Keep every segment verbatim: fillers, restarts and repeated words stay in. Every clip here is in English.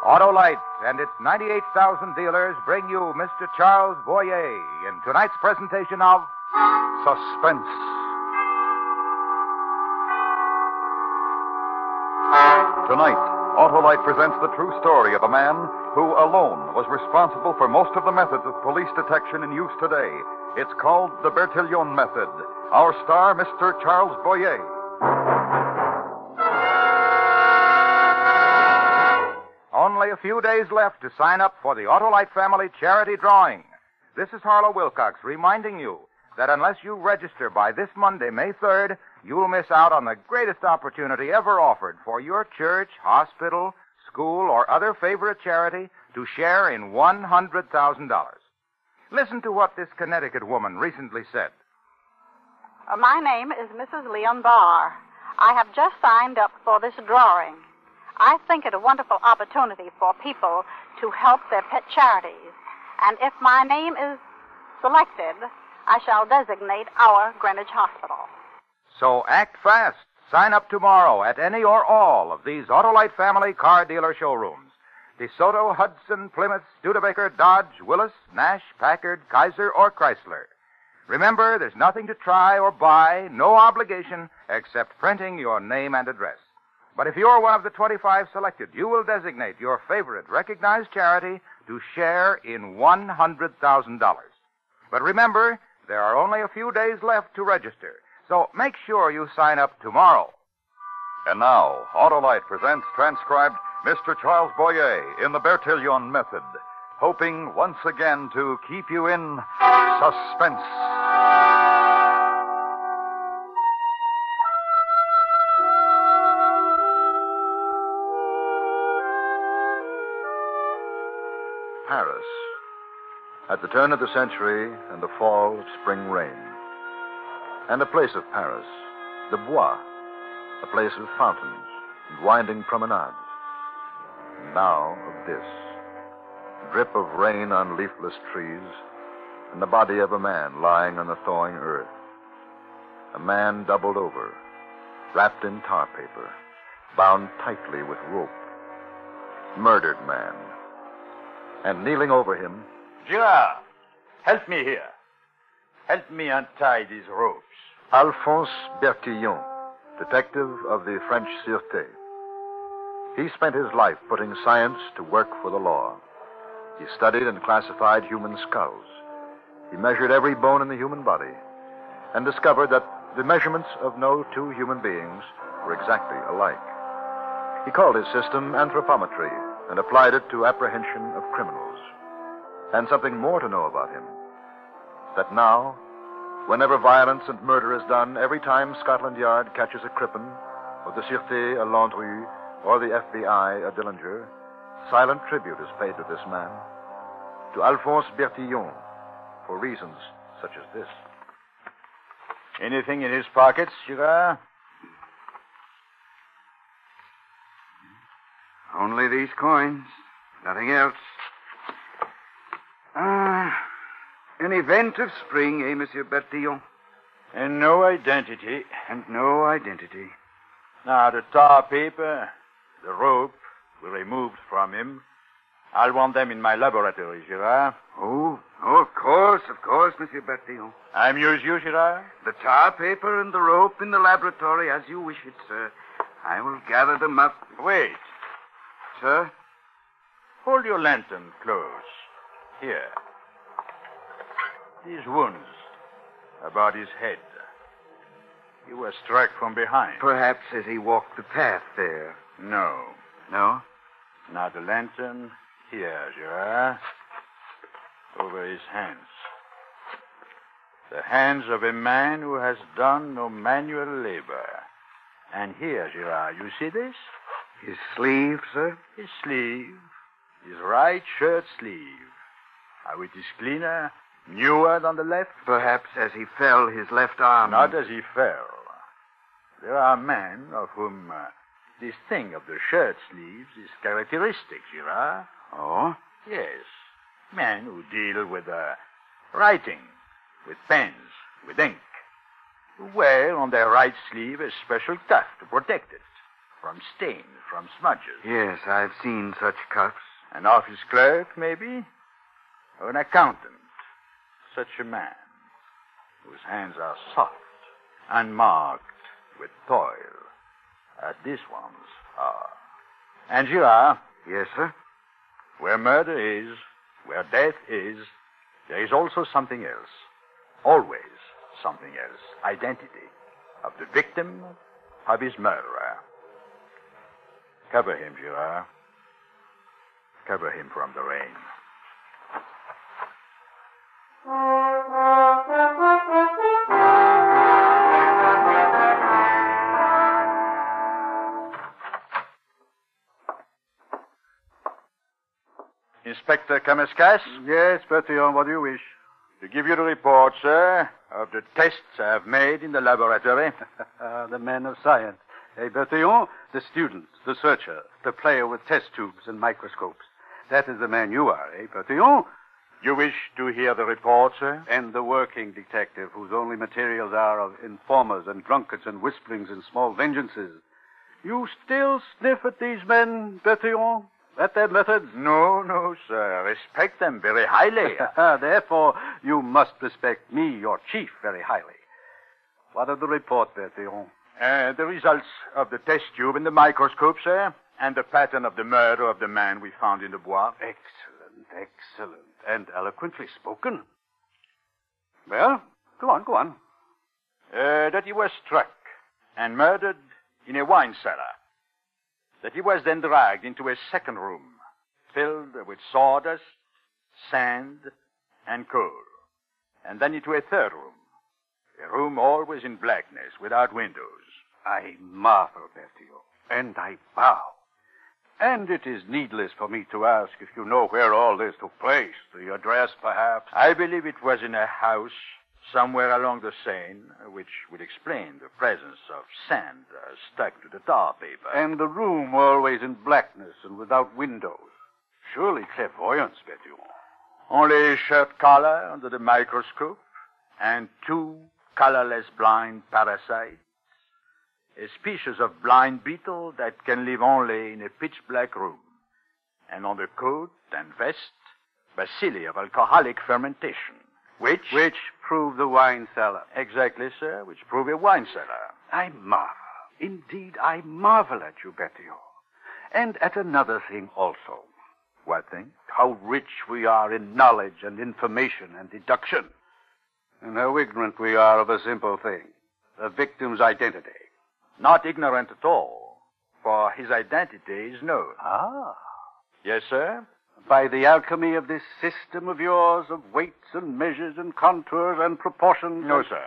Autolite and its ninety-eight thousand dealers bring you Mister Charles Boyer in tonight's presentation of Suspense. Tonight, Autolite presents the true story of a man who alone was responsible for most of the methods of police detection in use today. It's called the Bertillon method. Our star, Mister Charles Boyer. Only a few days left to sign up for the Autolite Family Charity Drawing. This is Harlow Wilcox reminding you that unless you register by this Monday, May third, you'll miss out on the greatest opportunity ever offered for your church, hospital, school, or other favorite charity to share in one hundred thousand dollars. Listen to what this Connecticut woman recently said. Uh, my name is Missus Leon Barr. I have just signed up for this drawing. I think it a wonderful opportunity for people to help their pet charities. And if my name is selected, I shall designate our Greenwich Hospital. So act fast. Sign up tomorrow at any or all of these Autolite Family car dealer showrooms. DeSoto, Hudson, Plymouth, Studebaker, Dodge, Willis, Nash, Packard, Kaiser, or Chrysler. Remember, there's nothing to try or buy, no obligation, except printing your name and address. But if you're one of the twenty-five selected, you will designate your favorite recognized charity to share in one hundred thousand dollars. But remember, there are only a few days left to register, so make sure you sign up tomorrow. And now, Autolite presents transcribed Mister Charles Boyer in the Bertillon method, hoping once again to keep you in suspense. Paris, at the turn of the century and the fall of spring rain. And a place of Paris, the Bois, a place of fountains and winding promenades. And now of this, drip of rain on leafless trees, and the body of a man lying on the thawing earth. A man doubled over, wrapped in tar paper, bound tightly with rope. Murdered man. And kneeling over him... Girard, help me here. Help me untie these ropes. Alphonse Bertillon, detective of the French Sûreté. He spent his life putting science to work for the law. He studied and classified human skulls. He measured every bone in the human body and discovered that the measurements of no two human beings were exactly alike. He called his system anthropometry and applied it to apprehension of criminals. And something more to know about him. That now, whenever violence and murder is done, every time Scotland Yard catches a Crippen, or the Sûreté a Landru, or the F B I a Dillinger, silent tribute is paid to this man, to Alphonse Bertillon, for reasons such as this. Anything in his pockets, Girard? Only these coins. Nothing else. Ah, uh, an event of spring, eh, Monsieur Bertillon? And no identity. And no identity. Now, the tar paper, the rope we removed from him. I'll want them in my laboratory, Girard. Oh, oh, of course, of course, Monsieur Bertillon. I amuse you, Girard? The tar paper and the rope in the laboratory, as you wish it, sir. I will gather them up. Wait. Sir? Hold your lantern close. Here. These wounds about his head. He was struck from behind. Perhaps as he walked the path there. No. No? Now the lantern here, Girard. Over his hands. The hands of a man who has done no manual labor. And here, Girard, you see this? His sleeve, sir? His sleeve. His right shirt sleeve. How it is cleaner, newer than the left? Perhaps as he fell, his left arm... Not as he fell. There are men of whom uh, this thing of the shirt sleeves is characteristic, Girard. Oh? Yes. Men who deal with uh, writing, with pens, with ink, who wear on their right sleeve a special cuff to protect it. from stains, from smudges. Yes, I've seen such cuffs. An office clerk, maybe? Or an accountant. Such a man, whose hands are soft, unmarked with toil, as these ones are. And Girard, Yes, sir? where murder is, where death is, there is also something else. Always something else. Identity of the victim, of his murderer. Cover him, Girard. Cover him from the rain. Inspector Kamaskas? Yes, Bertillon, what do you wish? To give you the report, sir, of the tests I have made in the laboratory. The man of science. Hey, Bertillon, the student, the searcher, the player with test tubes and microscopes. That is the man you are, eh, Bertillon? You wish to hear the report, sir? And the working detective whose only materials are of informers and drunkards and whisperings and small vengeances. You still sniff at these men, Bertillon? At their methods? No, no, sir. Respect them very highly. Therefore, you must respect me, your chief, very highly. What of the report, Bertillon? Uh, the results of the test tube and the microscope, sir, and the pattern of the murder of the man we found in the Bois. Excellent, excellent, and eloquently spoken. Well, go on, go on. Uh, that he was struck and murdered in a wine cellar. That he was then dragged into a second room, filled with sawdust, sand, and coal. And then into a third room, a room always in blackness, without windows. I marvel, Bertillon, and I bow. And it is needless for me to ask if you know where all this took place, the address, perhaps. I believe it was in a house somewhere along the Seine, which would explain the presence of sand uh, stuck to the tar paper. And the room always in blackness and without windows. Surely clairvoyance, Bertillon. Only a shirt collar under the microscope, and two colorless blind parasites. A species of blind beetle that can live only in a pitch-black room. And on the coat and vest, bacilli of alcoholic fermentation. Which? Which prove the wine cellar. Exactly, sir, which prove a wine cellar. I marvel. Indeed, I marvel at you, Bertillon. And at another thing also. What thing? How rich we are in knowledge and information and deduction. And how ignorant we are of a simple thing. The victim's identity. Not ignorant at all, for his identity is known. Ah. Yes, sir? By the alchemy of this system of yours of weights and measures and contours and proportions? No, and... sir.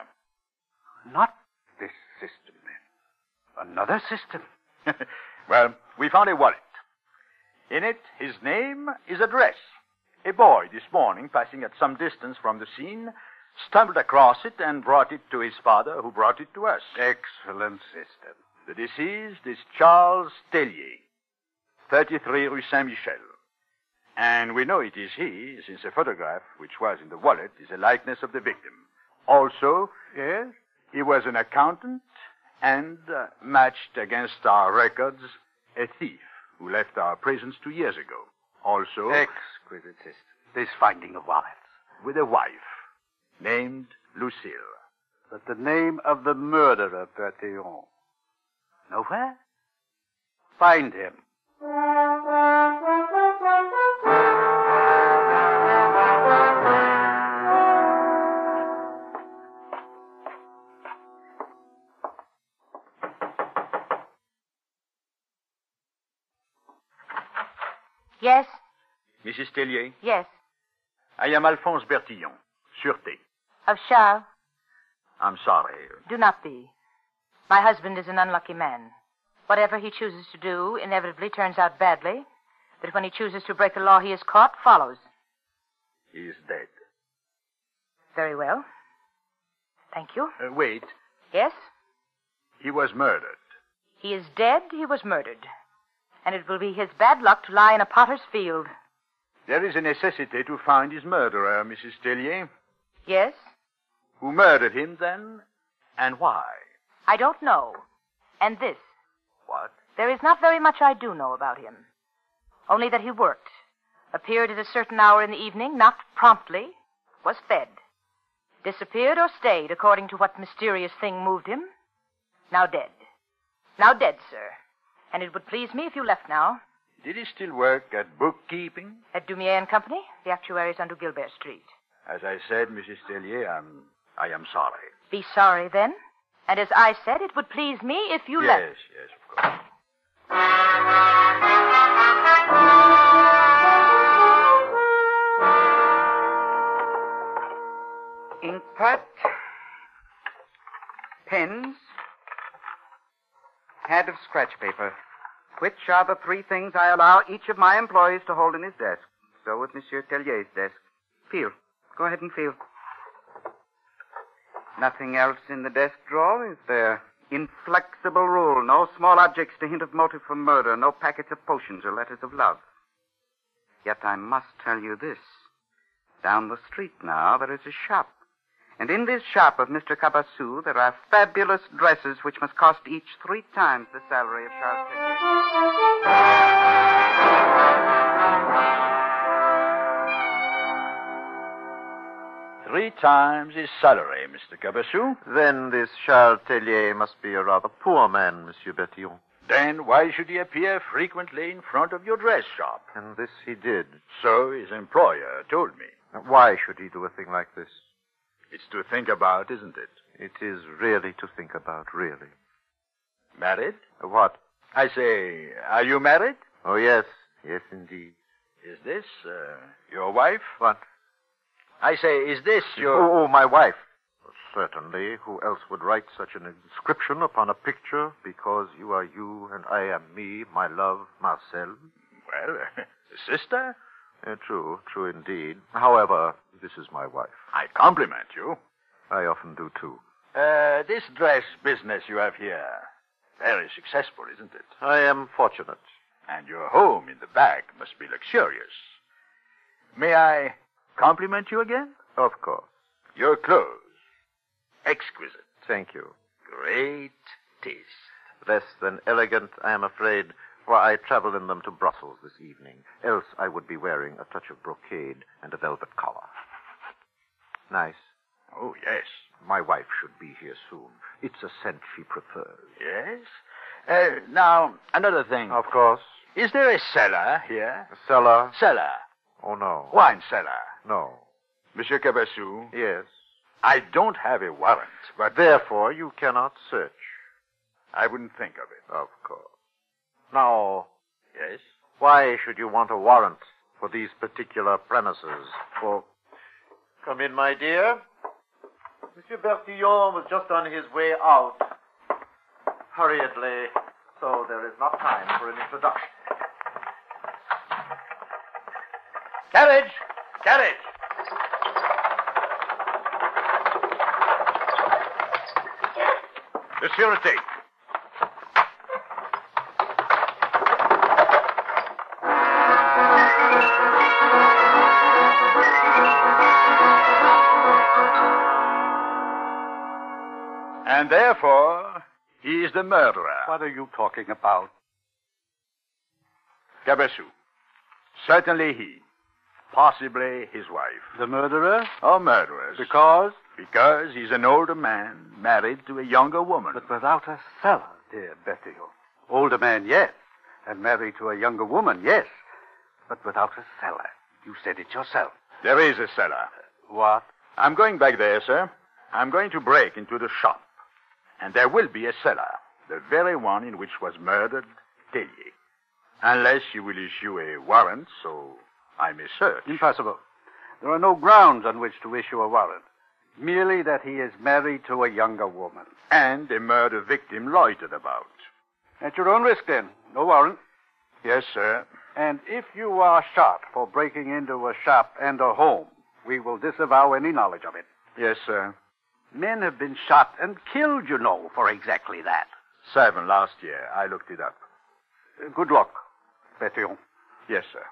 Not this system, then. Another system. Well, we found a wallet. In it, his name, his address. A boy this morning, passing at some distance from the scene, stumbled across it and brought it to his father, who brought it to us. Excellent system. The deceased is Charles Tellier, thirty-three Rue Saint-Michel. And we know it is he, since the photograph, which was in the wallet, is a likeness of the victim. Also, Yes? he was an accountant and, uh, matched against our records, a thief who left our prisons two years ago. Also, Exquisite system. This finding of wallets. with a wife named Lucille. But the name of the murderer, Bertillon. Nowhere? Find him. Yes? Missus Tellier, Yes. I am Alphonse Bertillon, Sûreté. Of Charles? I'm sorry. Do not be. My husband is an unlucky man. Whatever he chooses to do inevitably turns out badly. But when he chooses to break the law, he is caught, follows. He is dead. Very well. Thank you. Uh, wait. Yes? He was murdered. He is dead, he was murdered. And it will be his bad luck to lie in a potter's field. There is a necessity to find his murderer, Missus Tellier. Yes? Who murdered him, then, and why? I don't know. And this. What? There is not very much I do know about him. Only that he worked, appeared at a certain hour in the evening, knocked promptly, was fed, disappeared or stayed according to what mysterious thing moved him. Now dead. Now dead, sir. And it would please me if you left now. Did he still work at bookkeeping? At Dumier and Company, the actuaries on Gilbert Street. As I said, Missus Tellier, I'm, I am sorry. Be sorry, then. And as I said, it would please me if you yes, left. Yes, yes, of course. Inkpot, pens, pad of scratch paper, which are the three things I allow each of my employees to hold in his desk. So with Monsieur Tellier's desk. Feel. Go ahead and feel. Nothing else in the desk drawer, is there? Inflexible rule. No small objects to hint of motive for murder. No packets of potions or letters of love. Yet I must tell you this. Down the street now, there is a shop. And in this shop of Mister Cabassou, there are fabulous dresses which must cost each three times the salary of Charles Tellier. Three times his salary, Mister Cabassou. Then this Charles Tellier must be a rather poor man, Monsieur Bertillon. Then why should he appear frequently in front of your dress shop? And this he did. So his employer told me. Why should he do a thing like this? It's to think about, isn't it? It is really to think about, really. Married? What? I say, are you married? Oh, yes. Yes, indeed. Is this uh, your wife? What? I say, is this your... Oh, oh, my wife. Certainly. Who else would write such an inscription upon a picture? Because you are you and I am me, my love, Marcel. Well, sister? Uh, true, true indeed. However, this is my wife. I compliment you. I often do, too. Uh, this dress business you have here, very successful, isn't it? I am fortunate. And your home in the back must be luxurious. May I compliment you again? Of course. Your clothes, exquisite. Thank you. Great taste. Less than elegant, I am afraid, for I travel in them to Brussels this evening. Else I would be wearing a touch of brocade and a velvet collar. Nice. Oh, yes. My wife should be here soon. It's a scent she prefers. Yes? Uh, now, another thing. Of course. Is there a cellar here? A cellar? Cellar. Oh, no. Wine cellar. No. Monsieur Cabassou? Yes. I don't have a warrant, but... Therefore, you cannot search. I wouldn't think of it. Of course. Now... Yes? Why should you want a warrant for these particular premises? For... Come in, my dear. Monsieur Bertillon was just on his way out. Hurriedly, so there is not time for an introduction. Carriage! Carriage! The Sûreté. And therefore, he is the murderer. What are you talking about? Cabassou. Certainly he. Possibly his wife. The murderer? Or murderers. Because? Because he's an older man married to a younger woman. But without a cellar, dear Bertillon. Older man, yes. And married to a younger woman, yes. But without a cellar. You said it yourself. There is a cellar. What? I'm going back there, sir. I'm going to break into the shop. And there will be a cellar. The very one in which was murdered Tellier. Unless you will issue a warrant, so I may search. Impossible. There are no grounds on which to issue a warrant. Merely that he is married to a younger woman. And a murder victim loitered about. At your own risk, then. No warrant. Yes, sir. And if you are shot for breaking into a shop and a home, we will disavow any knowledge of it. Yes, sir. Men have been shot and killed, you know, for exactly that. Seven last year. I looked it up. Uh, good luck, Bertillon. Yes, sir.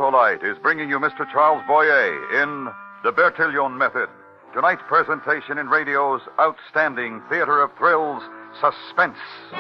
Autolite is bringing you Mister Charles Boyer in The Bertillon Method. Tonight's presentation in radio's outstanding theater of thrills, Suspense.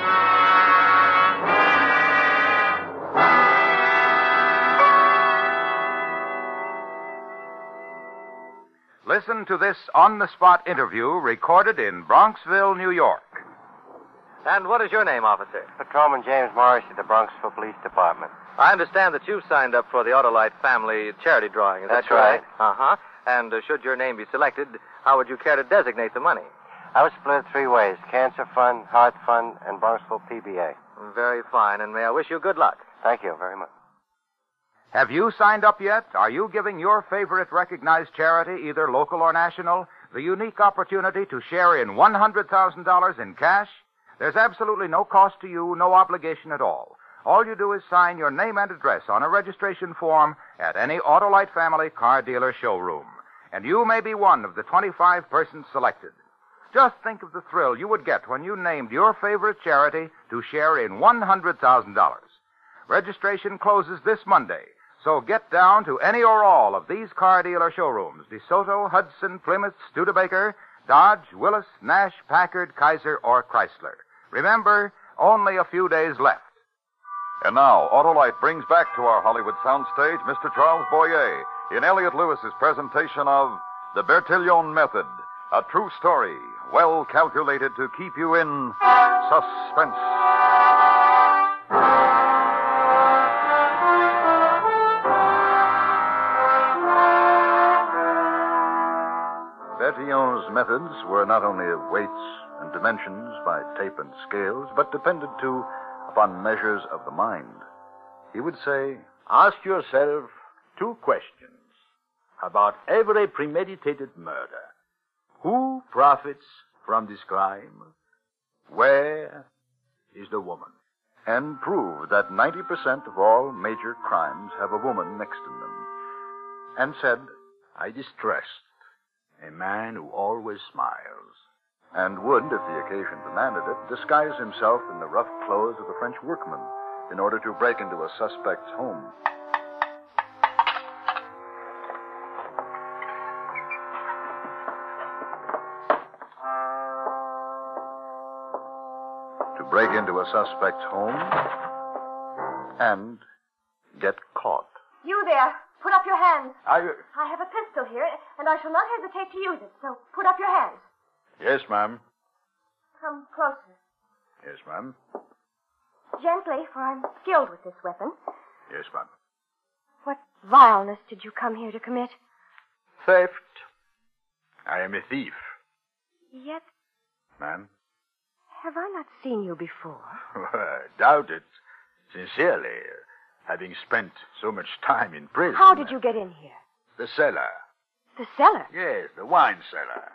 Listen to this on-the-spot interview recorded in Bronxville, New York. And what is your name, officer? Patrolman James Morris at the Bronxville Police Department. I understand that you signed up for the Autolite family charity drawing. Is That's that correct? right. Uh-huh. And uh, should your name be selected, how would you care to designate the money? I was split three ways: Cancer Fund, Heart Fund, and Bronxville P B A. Very fine, and may I wish you good luck. Thank you very much. Have you signed up yet? Are you giving your favorite recognized charity, either local or national, the unique opportunity to share in one hundred thousand dollars in cash? There's absolutely no cost to you, no obligation at all. All you do is sign your name and address on a registration form at any Autolite family car dealer showroom. And you may be one of the twenty-five persons selected. Just think of the thrill you would get when you named your favorite charity to share in one hundred thousand dollars. Registration closes this Monday, so get down to any or all of these car dealer showrooms: DeSoto, Hudson, Plymouth, Studebaker, Dodge, Willis, Nash, Packard, Kaiser, or Chrysler. Remember, only a few days left. And now, Autolite brings back to our Hollywood soundstage Mister Charles Boyer in Elliot Lewis's presentation of The Bertillon Method, a true story, well calculated to keep you in suspense. Bertillon's methods were not only of weights and dimensions by tape and scales, but depended, too, upon measures of the mind. He would say, Ask yourself two questions about every premeditated murder. Who profits from this crime? Where is the woman? and prove that ninety percent of all major crimes have a woman next to them, and said, I distrust a man who always smiles. And would, if the occasion demanded it, disguise himself in the rough clothes of the French workman in order to break into a suspect's home. To break into a suspect's home and get caught. You there, put up your hands. I... I have a pistol here, and I shall not hesitate to use it, so put up your hands. Yes, ma'am. Come closer. Yes, ma'am. Gently, for I'm skilled with this weapon. Yes, ma'am. What vileness did you come here to commit? Theft. I am a thief. Yet, Ma'am? have I not seen you before? I doubt it. Sincerely, having spent so much time in prison. How did you get in here? The cellar. The cellar? Yes, the wine cellar.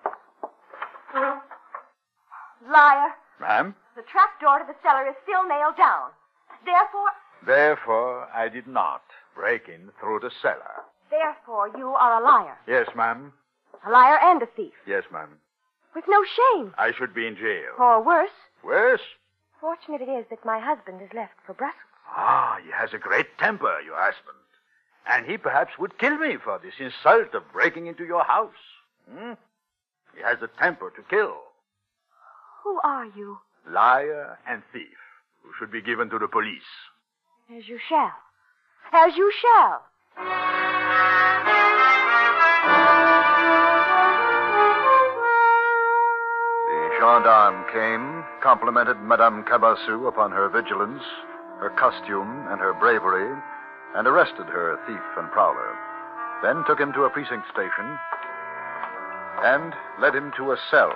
Liar. Ma'am? The trap door to the cellar is still nailed down. Therefore, Therefore, I did not break in through the cellar. therefore, you are a liar. Yes, ma'am. A liar and a thief. Yes, ma'am. With no shame. I should be in jail. Or worse. Worse? Fortunate it is that my husband has left for Brussels. Ah, he has a great temper, your husband. And he perhaps would kill me for this insult of breaking into your house. Hmm? He has a temper to kill. Who are you? Liar and thief, who should be given to the police. As you shall. As you shall. The gendarme came, complimented Madame Cabassou upon her vigilance, her costume, and her bravery, and arrested her thief and prowler. Then took him to a precinct station and led him to a cell.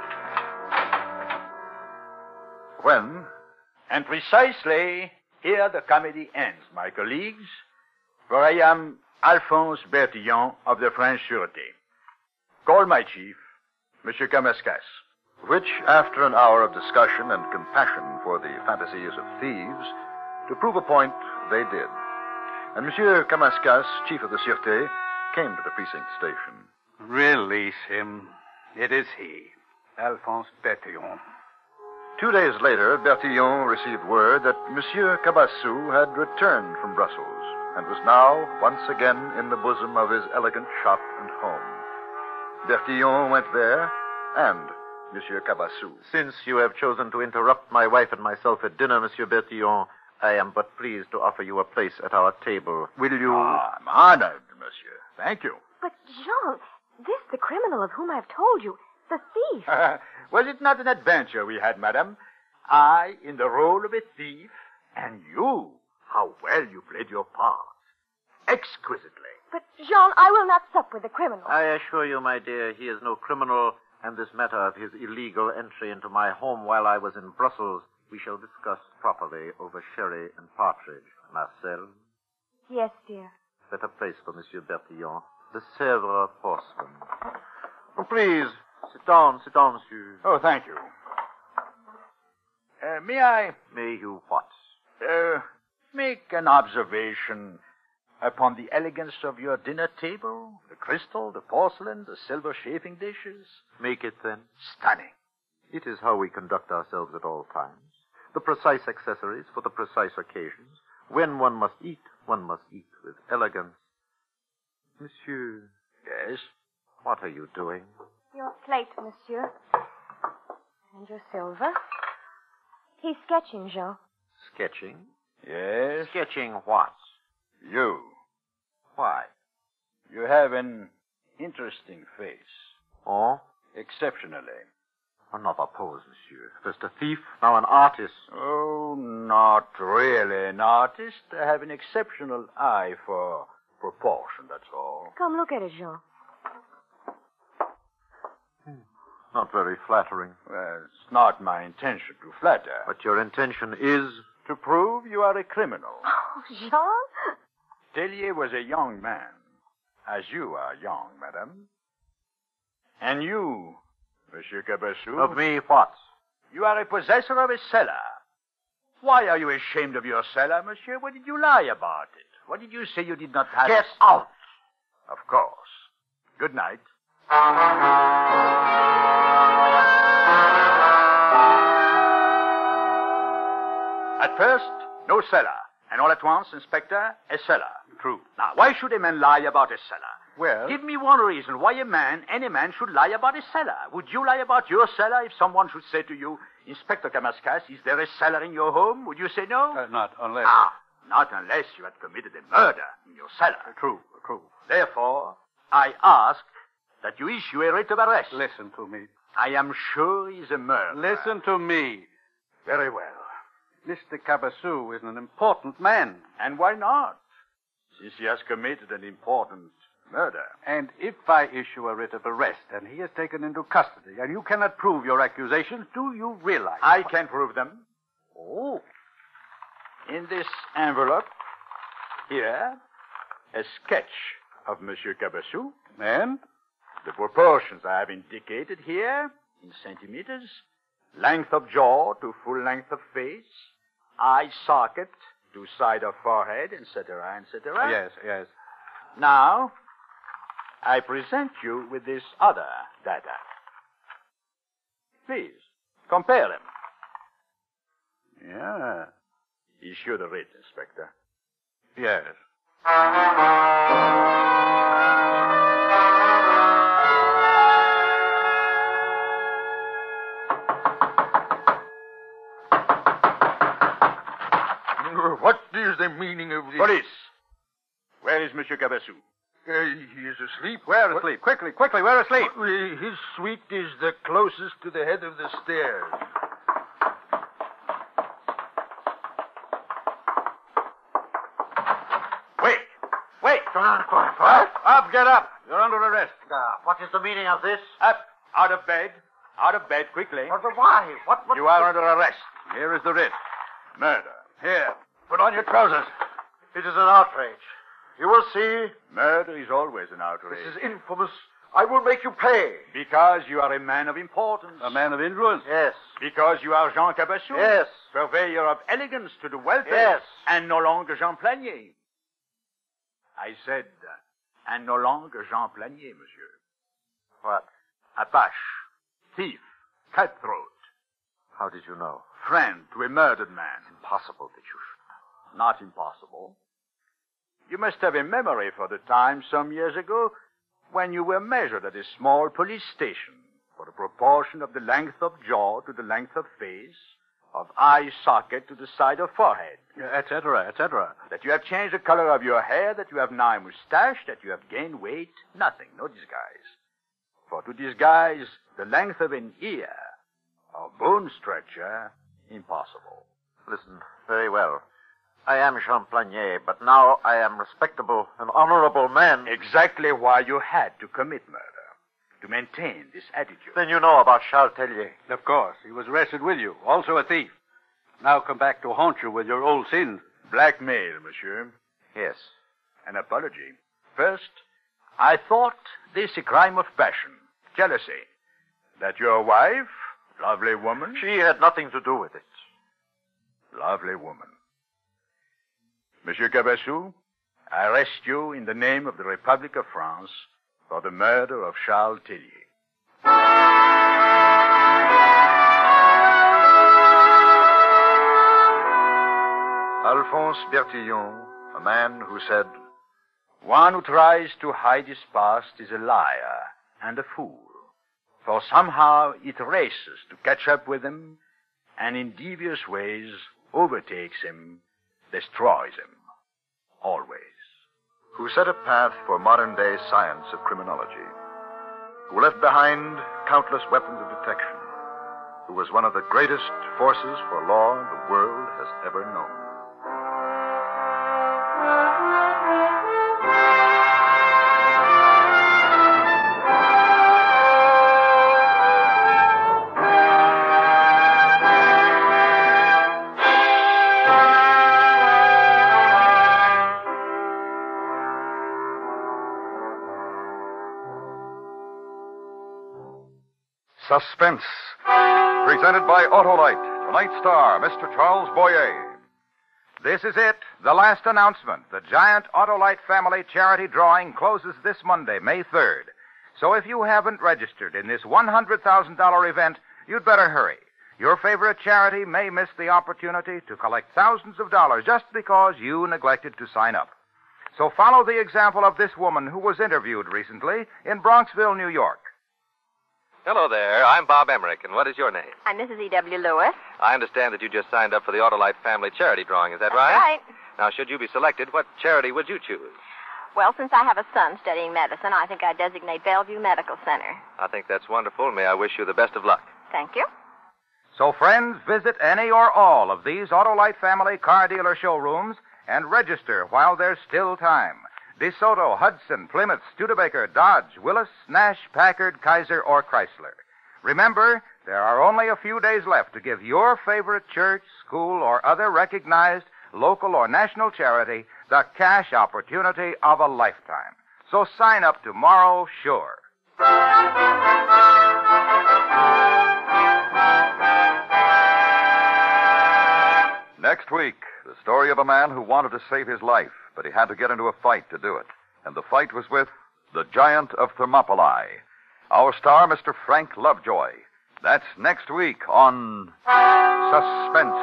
When, And precisely here the comedy ends, my colleagues, for I am Alphonse Bertillon of the French Sûreté. Call my chief, Monsieur Kamaskas. which, after an hour of discussion and compassion for the fantasies of thieves, to prove a point, they did. And Monsieur Kamaskas, chief of the Sûreté, came to the precinct station. Release him. It is he, Alphonse Bertillon. Two days later, Bertillon received word that Monsieur Cabassou had returned from Brussels, and was now once again in the bosom of his elegant shop and home. Bertillon went there, and Monsieur Cabassou. Since you have chosen to interrupt my wife and myself at dinner, Monsieur Bertillon, I am but pleased to offer you a place at our table. Will you... Ah, I'm honored, monsieur. Thank you. But, Jean, this the criminal of whom I've told you, the thief. Was it not an adventure we had, madam? I in the role of a thief, and you, how well you played your part. Exquisitely. But, Jean, I will not sup with the criminal. I assure you, my dear, he is no criminal, and this matter of his illegal entry into my home while I was in Brussels we shall discuss properly over sherry and partridge. Marcel? Yes, dear. Set a place for Monsieur Bertillon. The Sèvres porcelain. Oh, please, sit down, sit down, monsieur. Oh, thank you. Uh, may I... May you what? Uh, make an observation upon the elegance of your dinner table? The crystal, the porcelain, the silver chafing dishes? Make it, then. Stunning. It is how we conduct ourselves at all times. The precise accessories for the precise occasions. When one must eat, one must eat with elegance. Monsieur. Yes? What are you doing? Your plate, monsieur. And your silver. He's sketching, Jean. Sketching? Yes? Sketching what? You. Why? You have an interesting face. Oh? Exceptionally. Another pose, monsieur. First a thief, now an artist. Oh, not really an artist. I have an exceptional eye for proportion, that's all. Come look at it, Jean. Hmm. Not very flattering. Well, it's not my intention to flatter. But your intention is... To prove you are a criminal. Oh, Jean? Tellier was a young man, as you are young, madame. And you, Monsieur Cabassou... Of me, what? You are a possessor of a cellar. Why are you ashamed of your cellar, monsieur? What did you lie about it? What did you say you did not have? Get out! Of course. Good night. At first, no cellar. And all at once, Inspector, a cellar. True. Now, why should a man lie about a cellar? Well... Give me one reason why a man, any man, should lie about a cellar. Would you lie about your cellar if someone should say to you, Inspector Kamaskas, is there a cellar in your home? Would you say no? Uh, not unless... Ah, not unless you had committed a murder in your cellar. Uh, true, true. Therefore, I ask that you issue a writ of arrest. Listen to me. I am sure he's a murderer. Listen to me. Very well. Mister Cabassou is an important man. And why not? Since he has committed an important murder. And if I issue a writ of arrest and he is taken into custody and you cannot prove your accusations, do you realize... I can prove them. Oh. In this envelope, here, a sketch of Monsieur Cabassou. And? The proportions I have indicated here in centimeters. Length of jaw to full length of face. Eye socket to side of forehead, et cetera, et cetera. Yes, yes. Now, I present you with this other data. Please, compare them. Yeah. Issue the writ, Inspector. Yes. What is the meaning of this? Police! Where is Monsieur Cabassou? Uh, he is asleep. Where What? asleep? Quickly, quickly, where asleep? Uh, His suite is the closest to the head of the stairs. Wait! Wait! Up, up, get up. You're under arrest. Uh, what is the meaning of this? Up! Out of bed! Out of bed, quickly. But why? What, what... You are under arrest. Here is the writ. Murder. Here, put on your trousers. It is an outrage. You will see. Murder is always an outrage. This is infamous. I will make you pay. Because you are a man of importance. A man of influence? Yes. Because you are Jean Cabassou. Yes. Purveyor of elegance to the welfare. Yes. And no longer Jean Planier. I said, uh, and no longer Jean Planier, monsieur. What? Apache. Thief. Cutthroat. How did you know? Friend to a murdered man. Impossible that you should know. Not impossible. You must have a memory for the time some years ago when you were measured at a small police station for the proportion of the length of jaw to the length of face, of eye socket to the side of forehead, et cetera, et cetera. That you have changed the color of your hair, that you have now a mustache, that you have gained weight, nothing, no disguise. For to disguise the length of an ear or bone structure, impossible. Listen, very well. I am Champagner, but now I am respectable and honorable man. Exactly why you had to commit murder. To maintain this attitude. Then you know about Charles Tellier. Of course. He was arrested with you. Also a thief. Now come back to haunt you with your old sins. Blackmail, monsieur. Yes. An apology. First, I thought this a crime of passion. Jealousy. That your wife, lovely woman... She had nothing to do with it. Lovely woman. Monsieur Cabassou, I arrest you in the name of the Republic of France for the murder of Charles Tellier. Alphonse Bertillon, a man who said, "One who tries to hide his past is a liar and a fool, for somehow it races to catch up with him and in devious ways overtakes him, destroys him, always." Who set a path for modern-day science of criminology, who left behind countless weapons of detection, who was one of the greatest forces for law the world has ever known. Suspense, presented by Autolite. Tonight's star, Mister Charles Boyer. This is it, the last announcement. The giant Autolite family charity drawing closes this Monday, May third. So if you haven't registered in this one hundred thousand dollars event, you'd better hurry. Your favorite charity may miss the opportunity to collect thousands of dollars just because you neglected to sign up. So follow the example of this woman who was interviewed recently in Bronxville, New York. Hello there. I'm Bob Emmerich, and what is your name? I'm Missus E W. Lewis. I understand that you just signed up for the Autolite Family Charity Drawing. Is that That's right? right. Now, should you be selected, what charity would you choose? Well, since I have a son studying medicine, I think I'd designate Bellevue Medical Center. I think that's wonderful. May I wish you the best of luck. Thank you. So, friends, visit any or all of these Autolite family car dealer showrooms and register while there's still time. DeSoto, Hudson, Plymouth, Studebaker, Dodge, Willis, Nash, Packard, Kaiser, or Chrysler. Remember, there are only a few days left to give your favorite church, school, or other recognized local or national charity the cash opportunity of a lifetime. So sign up tomorrow, sure. Next week, the story of a man who wanted to save his life, but he had to get into a fight to do it. And the fight was with the Giant of Thermopylae. Our star, Mister Frank Lovejoy. That's next week on Suspense.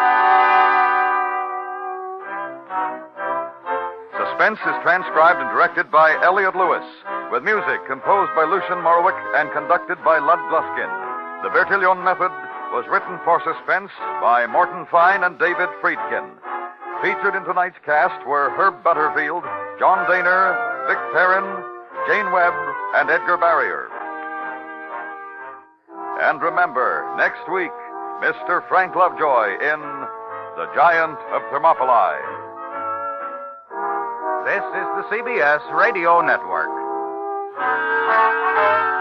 Suspense is transcribed and directed by Elliot Lewis, with music composed by Lucian Morowick and conducted by Lud Gluskin. The Bertillon Method was written for Suspense by Morton Fine and David Friedkin. Featured in tonight's cast were Herb Butterfield, John Daner, Vic Perrin, Jane Webb, and Edgar Barrier. And remember, next week, Mister Frank Lovejoy in The Giant of Thermopylae. This is the C B S Radio Network.